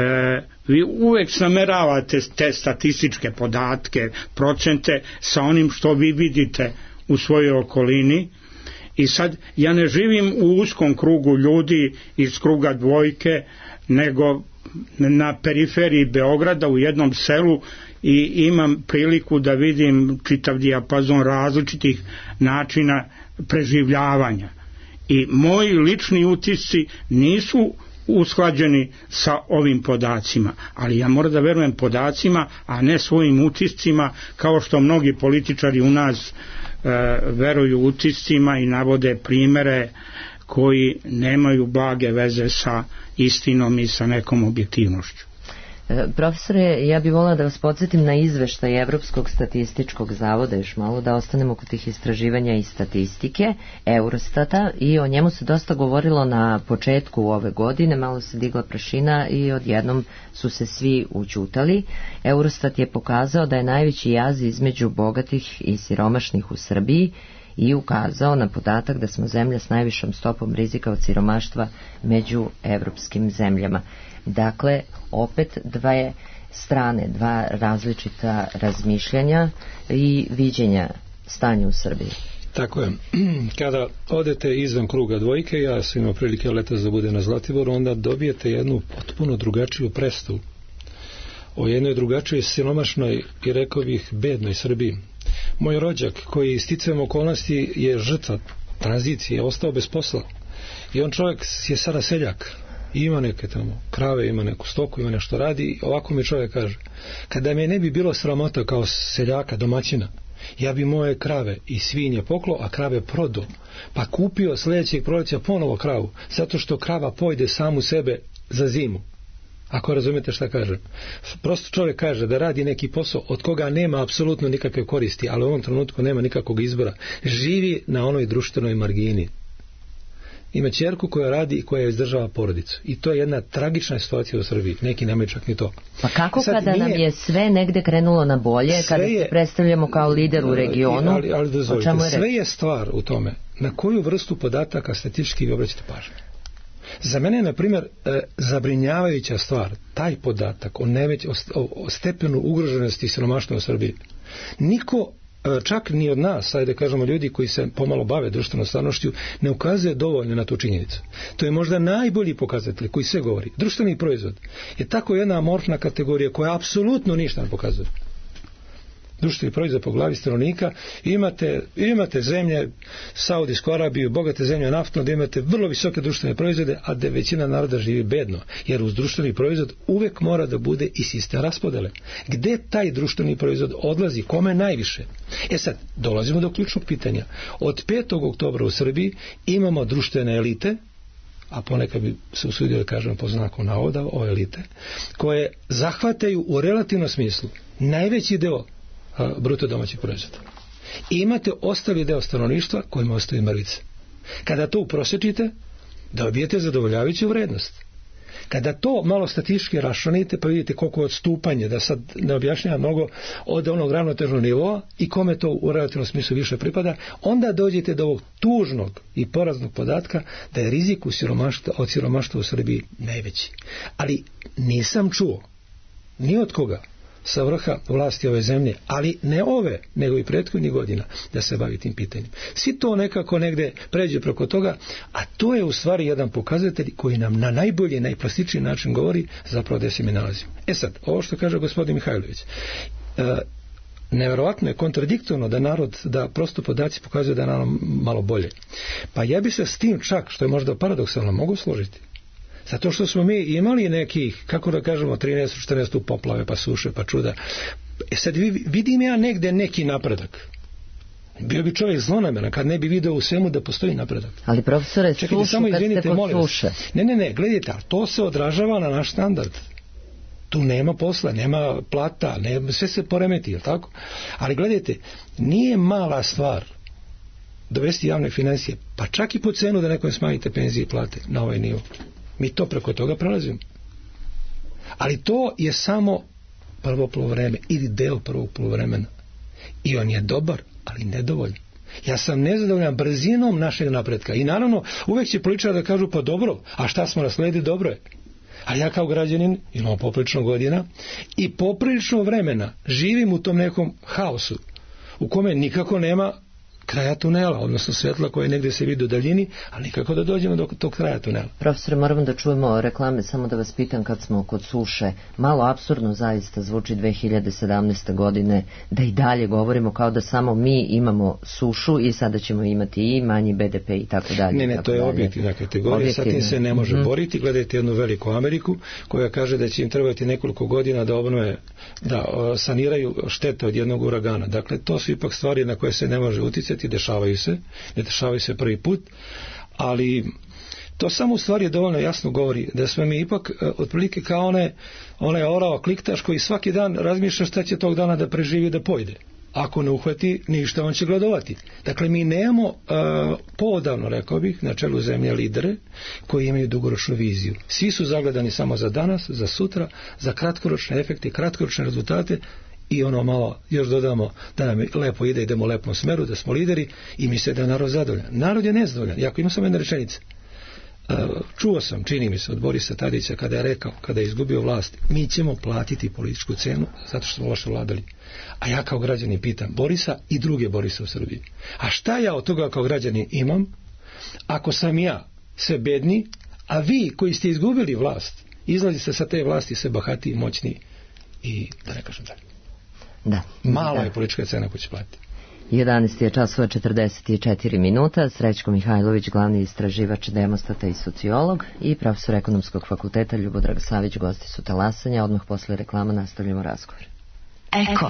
vi uvek nameravate te statističke podatke, procente sa onim što vi vidite u svojoj okolini. I sad ja ne živim u uskom krugu ljudi iz kruga dvojke, nego na periferiji Beograda u jednom selu i imam priliku da vidim čitav dijapazon različitih načina preživljavanja. I moji lični utisci nisu usklađeni sa ovim podacima, ali ja moram da verujem podacima, a ne svojim utiscima, kao što mnogi političari u nas veruju utiscima i navode primere koji nemaju blage veze sa istinom i sa nekom objektivnošću. Profesore, ja bih volila da vas podsjetim na izveštaj Evropskog statističkog zavoda, još malo da ostanemo kod tih istraživanja i statistike, Eurostata, i o njemu se dosta govorilo na početku ove godine, malo se digla prašina i odjednom su se svi ućutali. Eurostat je pokazao da je najveći jaz između bogatih i siromašnih u Srbiji i ukazao na podatak da smo zemlja s najvišom stopom rizika od siromaštva među evropskim zemljama. Dakle, opet dve strane, dva različita razmišljanja i viđenja stanja u Srbiji. Tako je. Kada odete izvan kruga dvojke, ja sam imao prilike letos da bude na Zlatiboru, onda dobijete jednu potpuno drugačiju predstavu o jednoj drugačijoj siromašnoj i rekao bih bednoj Srbiji. Moj rođak koji sticajem okolnosti je žrtva tranzicije, ostao bez posla i on čovjek je sada seljak i ima neke tamo krave, ima neku stoku, ima nešto radi i ovako mi čovjek kaže: kada me ne bi bilo sramota kao seljaka, domaćina, ja bi moje krave i svinje poklo, a krave prodao, pa kupio sljedećeg proleća ponovo kravu, zato što krava pojde samu sebe za zimu. Ako razumete šta kažem. Prosto čovjek kaže da radi neki posao od koga nema apsolutno nikakve koristi, ali u ovom trenutku nema nikakvog izbora. Živi na onoj društvenoj margini. Ima ćerku koja radi i koja izdržava porodicu. I to je jedna tragična situacija u Srbiji. Neki nemaju čak ni to. Pa kako kada nam je sve negde krenulo na bolje, kada se predstavljamo kao lider u regionu? Ali dozvolite, sve je stvar u tome na koju vrstu podataka statistički vi obraćate pažnju. Za mene je, na primjer, zabrinjavajuća stvar taj podatak o stepenu ugroženosti i siromaštva u Srbiji. Niko, čak ni od nas, ajde kažemo ljudi koji se pomalo bave društvenom stvarnošću, ne ukazuje dovoljno na tu činjenicu. To je možda najbolji pokazatelj koji sve govori. Društveni proizvod je tako jedna amorfna kategorija koja apsolutno ništa ne pokazuje. Društveni proizvod po glavi stanovnika, imate zemlje, Saudijsku Arabiju, bogate zemlje naftno, da imate vrlo visoke društvene proizvode, a da većina naroda živi bedno, jer uz društveni proizvod uvek mora da bude i sistem raspodele. Gde taj društveni proizvod odlazi, kome najviše? Sad, dolazimo do ključnog pitanja. Od 5. oktobra u Srbiji imamo društvene elite, a ponekad bi se usudio da kažem po znaku navoda o elite, koje zahvataju u relativnom smislu najveći deo bruto domaćeg proizvoda. I imate ostali deo stanovništva kojima ostaju mrvice. Kada to uprosječite, dobijete zadovoljavajuću vrednost. Kada to malo statistički raščlanite, pa vidite koliko je odstupanje, da sad ne objašnjava mnogo, od onog ravnotežnog nivoa i kome to u relativnom smislu više pripada, onda dođete do ovog tužnog i poraznog podatka da je rizik od siromaštva u Srbiji najveći. Ali nisam čuo ni od koga sa vrha vlasti ove zemlje, ali ne ove, nego i prethodnih godina, da se bavi tim pitanjem. Svi to nekako negde pređe preko toga, a to je u stvari jedan pokazatelj koji nam na najbolji, najplastičniji način govori zapravo gde se mi nalazimo. Sad, ovo što kaže gospodin Mihajlović, neverovatno je kontradiktorno da prosto podaci pokazuju da je nam malo bolje. Pa ja bi se s tim čak, što je možda paradoksalno, mogu složiti. Zato što smo mi imali nekih, kako da kažemo, 13-14 poplave, pa suše, pa čuda. Sad vidim ja negde neki napredak. Bio bi čovjek zlonameran kad ne bi video u svemu da postoji napredak. Ali profesore, čekajte, sušu kad ste pod suše. Ne, gledajte, to se odražava na naš standard. Tu nema posla, nema plata, sve se poremeti, je li tako? Ali gledajte, nije mala stvar dovesti javne financije, pa čak i po cenu da nekom smanjite penzije i plate na ovaj nivo. Mi to preko toga prelazimo. Ali to je samo prvo poluvreme ili deo prvog poluvremena. I on je dobar, ali nedovoljan. Ja sam nezadovoljan brzinom našeg napretka. I naravno, uvek će političari da kažu, pa dobro, a šta smo nasledili, dobro je. Ali ja kao građanin, imam poprilično godina i poprilično vremena živim u tom nekom haosu u kome nikako nema kraja tunela, odnosno svetla koje negdje se vidi u daljini, ali nikako da dođemo do tog kraja tunela. Profesore, moramo da čujemo reklame, samo da vas pitam kad smo kod suše. Malo apsurdno zaista zvuči 2017. godine da i dalje govorimo kao da samo mi imamo sušu i sada ćemo imati i manji BDP i tako dalje. Ne, to je objektivna kategorija, sa tim se ne može boriti. Gledajte jednu veliku Ameriku koja kaže da će im trebati nekoliko godina da obnove, da saniraju štete od jednog uragana. Dakle, to su ipak stvari na koje se ne može uticati, ne dešavaju se prvi put, ali to samo u stvari dovoljno jasno govori da smo mi ipak otprilike kao onaj orao kliktaš koji svaki dan razmišlja šta će tog dana da preživi da pojde. Ako ne uhvati ništa, on će gladovati. Dakle, mi nemamo poodavno, rekao bih, na čelu zemlje lidere koji imaju dugoročnu viziju. Svi su zagledani samo za danas, za sutra, za kratkoročne efekte, kratkoročne rezultate. I ono malo još dodamo da nam lepo ide, idemo u lepom smeru, da smo lideri i misle da je narod zadovoljan. Narod je nezadovoljan. Jako ima samo jedna rečenica. Čuo sam, čini mi se, od Borisa Tadića kada je rekao, kada je izgubio vlast, mi ćemo platiti političku cenu zato što smo loše vladali. A ja kao građanin pitam Borisa i druge Borisa u Srbiji. A šta ja od toga kao građanin imam ako sam ja sve bedni, a vi koji ste izgubili vlast, izlazite sa te vlasti sve bahatiji, moćniji i da ne kažem dalje. Da. Malo je politička cena koju će platiti. 11 je časova 44 minuta. Srećko Mihajlović, glavni istraživač Demostata i sociolog, i profesor Ekonomskog fakulteta Ljubodrag Savić gosti su Talasanja. Odmah posle reklama nastavljamo razgovor. Eko.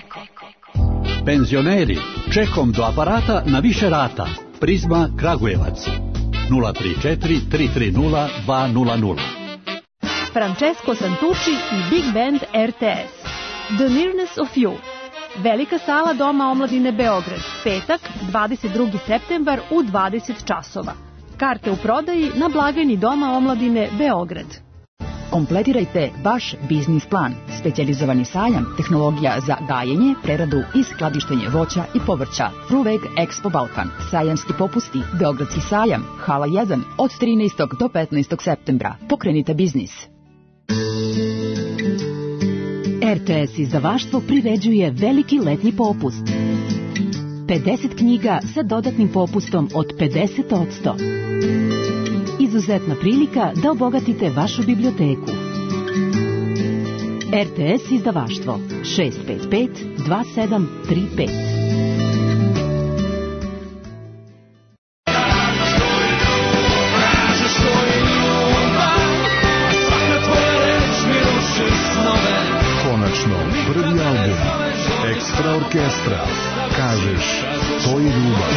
Penzioneri, čekom do aparata na više rata. Prizma Kragujevac 034 330 200. Francesco Santucci i Big Band RTS. The Nearness of You. Velika sala Doma omladine Beograd, petak, 22. septembar u 20 časova. Karte u prodaji na blagajni Doma omladine Beograd. Kompletirajte vaš biznis plan. Specijalizovani sajam, tehnologija za gajenje, preradu i skladištenje voća i povrća. Fruweg Expo Balkan. Sajamski popusti, Beogradski sajam, hala 1, od 13. do 15. septembra. Pokrenite biznis. RTS izdavaštvo priređuje veliki letnji popust. 50 knjiga sa dodatnim popustom od 50%. Izuzetna prilika da obogatite vašu biblioteku. RTS izdavaštvo 655 2735. Konačno, prvi album Ekstra orkestra. Kažeš, to je ljubav.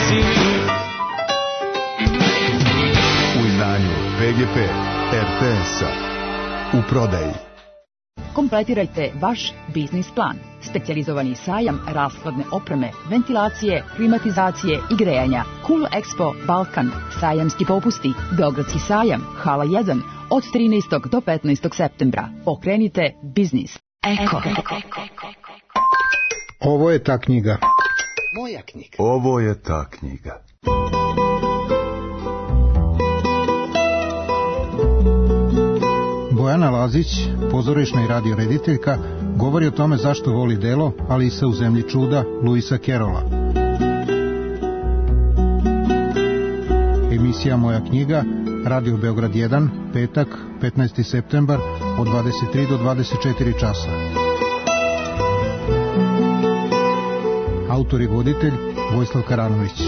U izdanju PGP RTS-a. U prodaji. Kompletirajte vaš biznis plan. Specijalizovani sajam rashladne opreme, ventilacije, klimatizacije i grejanja. Cool Expo Balkan. Sajamski popusti. Beogradski sajam. Hala 1. Od 13. do 15. septembra. Pokrenite biznis. Eko. Ovo je ta knjiga. Moja knjiga. Ovo je ta knjiga. Bojana Lazić, pozorišna i radio rediteljka, govori o tome zašto voli delo Alisa u zemlji čuda Luisa Carrolla. Emisija Moja knjiga, Radio Beograd 1, petak, 15. septembar, od 23 do 24 časa. Autor i voditelj Vojislav Karanović.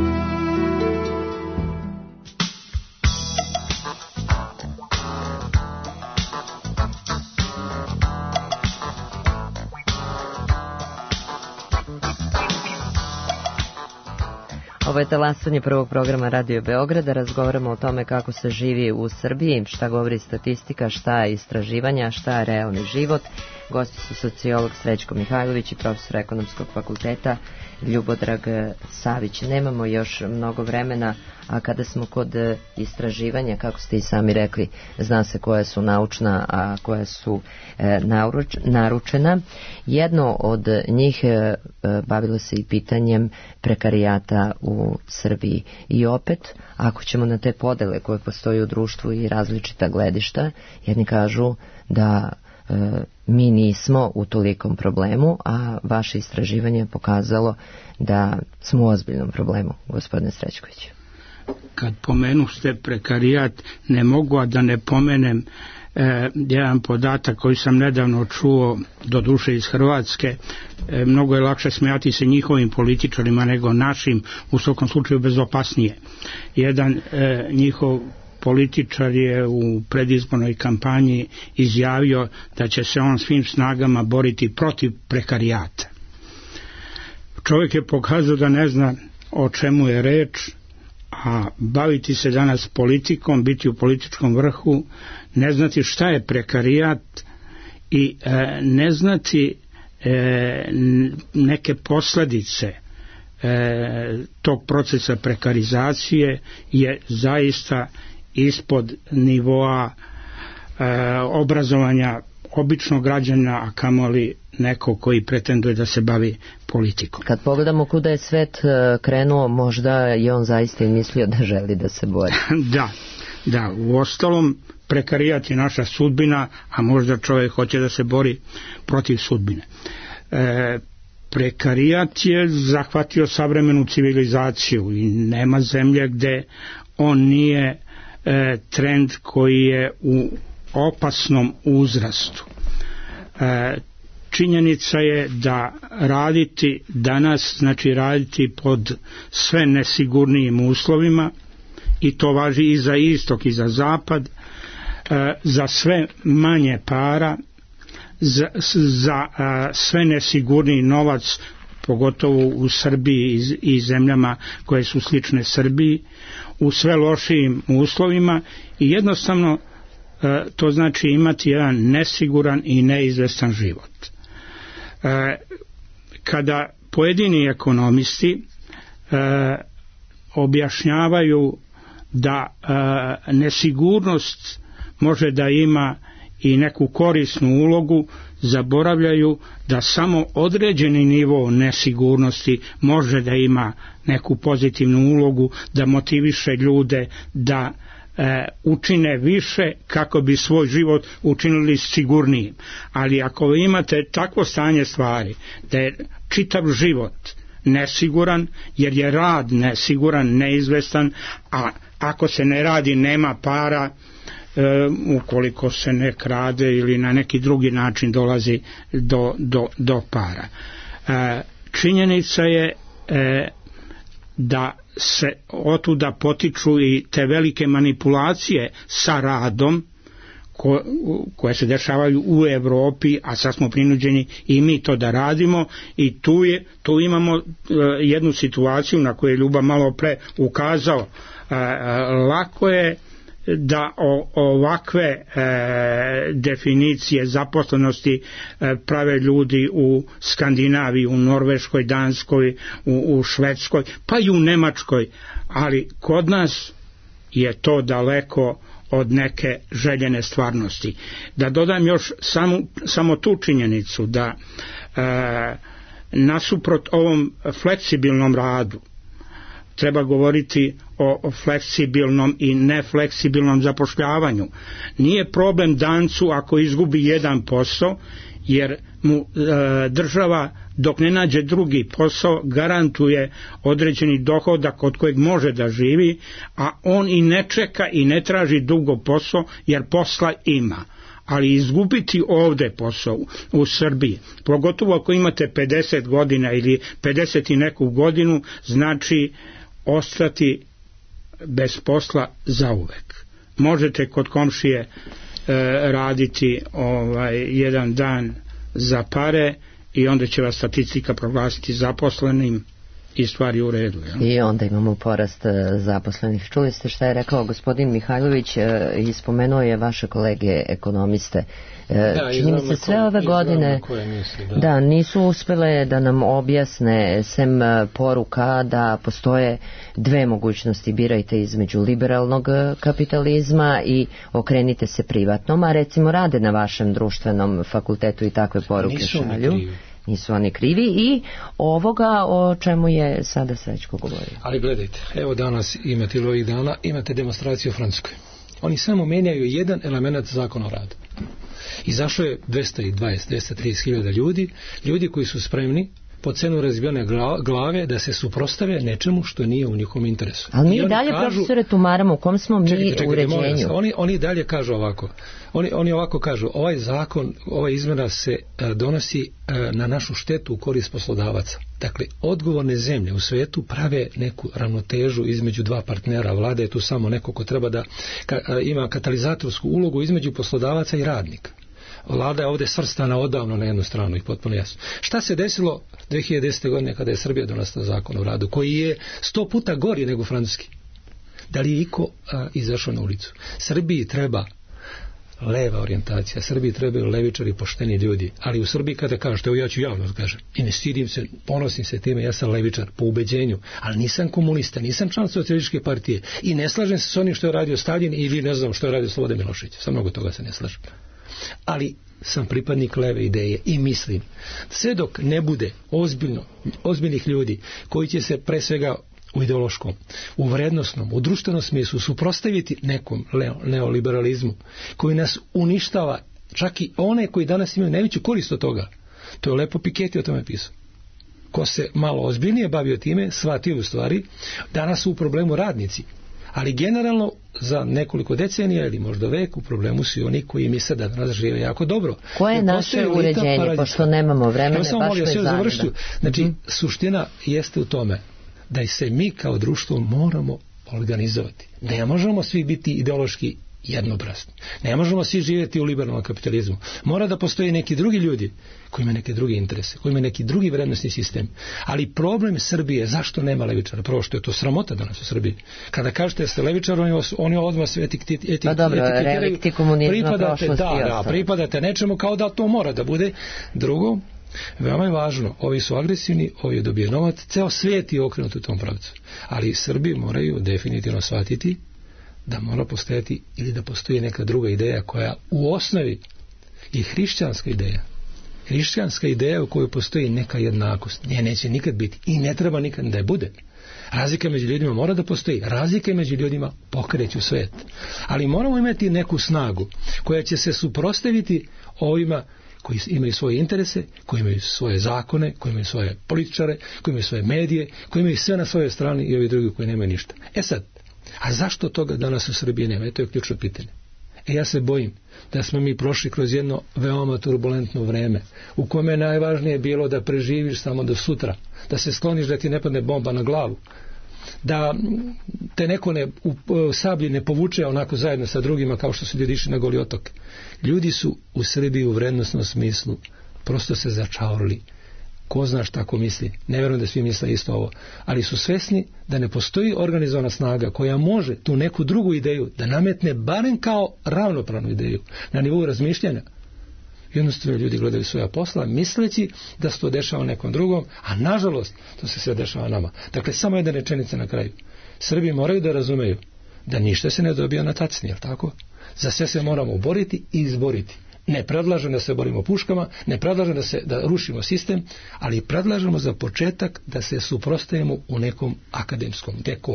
Ovo je talasanje prvog programa Radio Beograda. Razgovaramo o tome kako se živi u Srbiji, šta govori statistika, šta je istraživanja, šta je realni život. Gosti su sociolog Srećko Mihajlović i profesor ekonomskog fakulteta Ljubodrag Savić. Nemamo još mnogo vremena, a kada smo kod istraživanja, kako ste i sami rekli, zna se koja su naučna, a koja su naručena. Jedno od njih bavilo se i pitanjem prekarijata u Srbiji. I opet, ako ćemo na te podele koje postoje u društvu i različita gledišta, jedni kažu da mi nismo u tolikom problemu, a vaše istraživanje je pokazalo da smo u ozbiljnom problemu, gospodine Srećković. Kad pomenuste prekarijat, ne mogu a da ne pomenem jedan podatak koji sam nedavno čuo, doduše iz Hrvatske. Mnogo je lakše smijati se njihovim političarima nego našim, u svakom slučaju bezopasnije. Jedan njihov političar je u predizbornoj kampanji izjavio da će se on svim snagama boriti protiv prekarijata. Čovjek je pokazao da ne zna o čemu je reč, a baviti se danas politikom, biti u političkom vrhu, ne znati šta je prekarijat i ne znati neke posljedice tog procesa prekarizacije je zaista ispod nivoa obrazovanja običnog građana, a kamoli neko koji pretenduje da se bavi politikom. Kad pogledamo kuda je svet krenuo, možda je on zaista i mislio da želi da se bori. Da, u ostalom prekarijat je naša sudbina, a možda čovjek hoće da se bori protiv sudbine. Prekarijat je zahvatio savremenu civilizaciju i nema zemlje gde on nije trend koji je u opasnom uzrastu. Činjenica je da raditi danas znači raditi pod sve nesigurnijim uslovima, i to važi i za istok i za zapad, za sve manje para, za sve nesigurniji novac, pogotovo u Srbiji i zemljama koje su slične Srbiji, u sve lošijim uslovima, i jednostavno to znači imati jedan nesiguran i neizvestan život. Kada pojedini ekonomisti objašnjavaju da nesigurnost može da ima i neku korisnu ulogu, zaboravljaju da samo određeni nivo nesigurnosti može da ima neku pozitivnu ulogu, da motiviše ljude da učine više kako bi svoj život učinili sigurnijim. Ali ako imate takvo stanje stvari da je čitav život nesiguran, jer je rad nesiguran, neizvestan, a ako se ne radi nema para, ukoliko se ne krade ili na neki drugi način dolazi do para. Činjenica je da se otuda potiču i te velike manipulacije sa radom koje se dešavaju u Evropi, a sad smo prinuđeni i mi to da radimo, i tu imamo jednu situaciju na koju je Ljuba malo pre ukazao. Lako je da ovakve definicije zaposlenosti prave ljudi u Skandinaviji, u Norveškoj, Danskoj, u Švedskoj, pa i u Nemačkoj, ali kod nas je to daleko od neke željene stvarnosti. Da dodam još samo tu činjenicu da nasuprot ovom fleksibilnom radu treba govoriti o fleksibilnom i nefleksibilnom zapošljavanju. Nije problem Dancu ako izgubi 1%, jer mu država dok ne nađe drugi posao garantuje određeni dohodak od kojeg može da živi, a on i ne čeka i ne traži dugo posao jer posla ima. Ali izgubiti ovde posao u Srbiji, pogotovo ako imate 50 godina ili 50 i neku godinu, znači ostati bez posla zauvek. Možete kod komšije raditi jedan dan za pare i onda će vas statistika proglasiti zaposlenim i stvari u redu. Ja? I onda imamo porast zaposlenih. Čuli ste šta je rekao gospodin Mihajlović i spomenuo je vaše kolege ekonomiste. Čini mi se sve ove godine nisu uspjele da nam objasne sem poruka da postoje dve mogućnosti: birajte između liberalnog kapitalizma i okrenite se privatnom, a recimo rade na vašem društvenom fakultetu i takve poruke šalju. Nisu oni krivi i ovoga o čemu je sada Srećko govorio. Ali gledajte, evo danas imate ili ovih dana imate demonstraciju u Francuskoj. Oni samo menjaju jedan element zakona o radu. Izašlo je 230 hiljada ljudi koji su spremni po cenu razbijene glave da se suprostave nečemu što nije u njihovom interesu. Ali mi i dalje, profesore, tumaramo u kom smo mi uređenju. Oni dalje kažu ovako. Oni ovako kažu: ovaj zakon, ova izmjena se donosi na našu štetu u korist poslodavaca. Dakle, odgovorne zemlje u svetu prave neku ravnotežu između dva partnera. Vlada je tu samo neko ko treba da ima katalizatorsku ulogu između poslodavaca i radnika. Vlada je ovdje svrstana odavno na jednu stranu i potpuno jasno. Šta se desilo 2010. godine kada je Srbija donosila zakon o radu, koji je 100 puta gori nego francuski? Da li je iko izašao na ulicu? Srbiji treba leva orijentacija, Srbiji trebaju levičari, pošteni ljudi, ali u Srbiji kada kažete, evo ja ću javno kažem, i ne stidim se, ponosim se time, ja sam levičar po ubeđenju, ali nisam komunista, nisam član socijalističke partije i ne slažem se s onim što je radio Stalin ili ne znam što je radio Slobodan Milošević, sa mnogo toga se ne slažem. Ali sam pripadnik leve ideje i mislim, sve dok ne bude ozbiljnih ljudi koji će se pre svega u ideološkom, u vrednosnom, u društvenom smislu suprotstaviti nekom neoliberalizmu koji nas uništava, čak i one koji danas imaju najveću korist od toga. To je lepo Piketty o tome pisao. Ko se malo ozbiljnije bavio time, shvatio u stvari, danas su u problemu radnici. Ali generalno za nekoliko decenija ili možda vek u problemu su i oni koji misle da danas žive jako dobro. Koje je naše uređenje, pošto nemamo vremena, baš me zanima. Znači, suština jeste u tome da se mi kao društvo moramo organizovati. Ne možemo svi biti ideološki jednoobrazne. Ne možemo svi živjeti u liberalnom kapitalizmu. Mora da postoje neki drugi ljudi koji imaju neke druge interese, koji imaju neki drugi vrednostni sistem. Ali problem Srbije, zašto nema levičara? Prvo što je to sramota danas u Srbiji. Kada kažete da ste levičar, oni odmah sve etiketiraju. Relikti komunizma, prošlosti i ostalo. Pripadate nečemu kao da to mora da bude. Drugo, veoma je važno, ovi su agresivni, ovi dobije novac, ceo svijet je okrenut u tom pravcu. Ali Srbi moraju definitivno shvatiti da mora postojati ili da postoji neka druga ideja koja u osnovi je hrišćanska ideja. Hrišćanska ideja u kojoj postoji neka jednakost. Nje neće nikad biti i ne treba nikad da je bude. Razlika među ljudima mora da postoji. Razlika među ljudima pokreću svet. Ali moramo imati neku snagu koja će se suprotstaviti ovima koji imaju svoje interese, koji imaju svoje zakone, koji imaju svoje političare, koji imaju svoje medije, koji imaju sve na svojoj strani i ovi drugi koji nemaju ništa. Sad, a zašto toga danas u Srbiji nema? To je ključno pitanje. Ja se bojim da smo mi prošli kroz jedno veoma turbulentno vreme u kome je najvažnije bilo da preživiš samo do sutra, da se skloniš da ti ne padne bomba na glavu, da te neko u sablji ne povuče onako zajedno sa drugima kao što su ljudi išli na Goli otok. Ljudi su u Srbiji u vrednostnom smislu prosto se začaurili. Ko zna šta ko misli. Ne vjerujem da svi misle isto ovo. Ali su svesni da ne postoji organizovana snaga koja može tu neku drugu ideju da nametne barem kao ravnopravnu ideju na nivou razmišljanja. Jednostavno ljudi gledaju svoja posla misleći da se to dešava nekom drugom, a nažalost to se sve dešava nama. Dakle, samo jedna rečenica na kraju. Srbi moraju da razumeju da ništa se ne dobija na tacni, jel tako? Za sve se moramo boriti i izboriti. Ne predlažem da se borimo puškama, ne predlažem da rušimo sistem, ali predlažemo za početak da se suprotstavimo u nekom akademskom,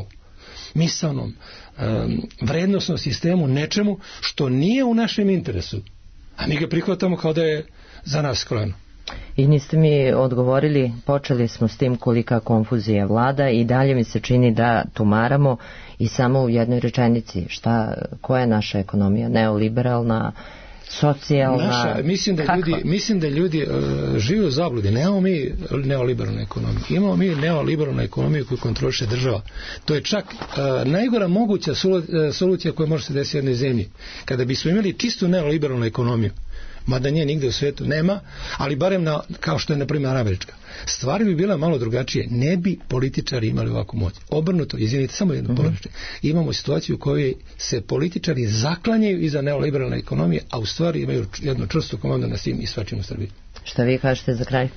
misalnom, vrednostnom sistemu, nečemu što nije u našem interesu, a mi ga prihvatamo kao da je za nas skrojeno. I niste mi odgovorili, počeli smo s tim kolika konfuzija vlada i dalje mi se čini da tumaramo i samo u jednoj rečenici koja je naša ekonomija, neoliberalna, socijalna. Mislim da ljudi žive u zabludi. Nemamo mi neoliberalnu ekonomiju. Imamo mi neoliberalnu ekonomiju koju kontroliše država. To je čak najgora moguća solucija koja može se desiti u jednoj zemlji. Kada bismo imali čistu neoliberalnu ekonomiju, mada nje nigde u svijetu nema, ali barem kao što je na primjer američka, stvari bi bila malo drugačije. Ne bi političari imali ovakvu moć. Obrnuto, izvinite, samo jedno polovište. Imamo situaciju u kojoj se političari zaklanjaju iza neoliberalne ekonomije, a u stvari imaju jednu čvrstu komandu na svim i svačim u Srbiji. Šta vi kažete za kraj?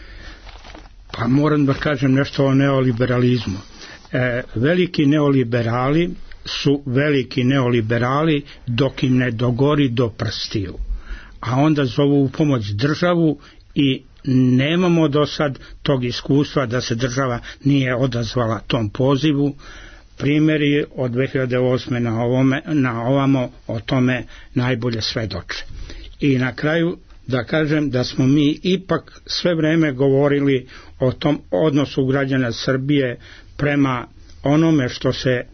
Pa moram da kažem nešto o neoliberalizmu. Veliki neoliberali su veliki neoliberali dok im ne dogori do prstiju. A onda zovu u pomoć državu i nemamo do sad tog iskustva da se država nije odazvala tom pozivu. Primjeri od 2008. na ovamo o tome najbolje svedoče. I na kraju da kažem da smo mi ipak sve vreme govorili o tom odnosu građana Srbije prema onome što se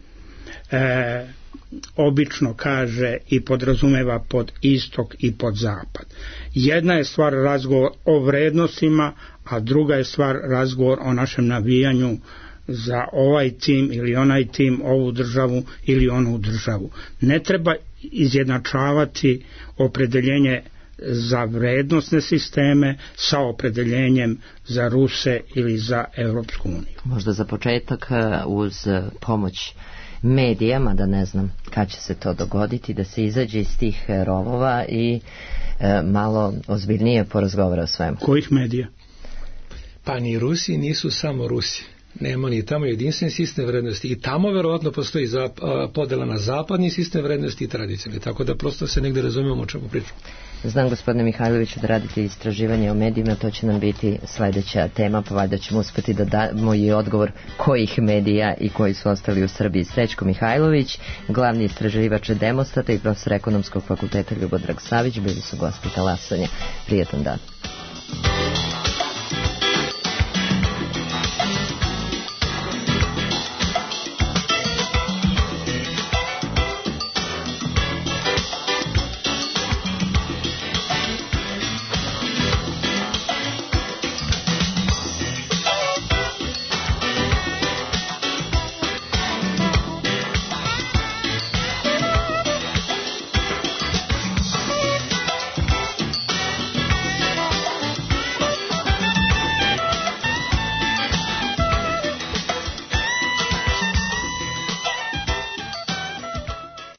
obično kaže i podrazumeva pod istok i pod zapad. Jedna je stvar razgovor o vrednostima, a druga je stvar razgovor o našem navijanju za ovaj tim ili onaj tim, ovu državu ili onu državu. Ne treba izjednačavati opredeljenje za vrednostne sisteme sa opredeljenjem za Ruse ili za Evropsku uniju. Možda za početak uz pomoć medijama, da ne znam kad će se to dogoditi, da se izađe iz tih rovova i malo ozbiljnije porazgovara o svemu. Kojih medija? Pa ni Rusi nisu samo Rusi. Nema ni tamo jedinstven sistem vrednosti i tamo verovatno postoji podela na zapadni sistem vrednosti i tradicionalni, tako da prosto se negde razumijemo o čemu pričamo. Znam, gospodine Mihajloviću, da radite istraživanje o medijima, to će nam biti sledeća tema, pa valjda ćemo uspeti da damo i odgovor kojih medija i koji su ostali u Srbiji. Srećko Mihajlović, glavni istraživač Demostata i profesor Ekonomskog fakulteta Ljubodrag Savić bili su gosti Talasanja. Prijetan dan.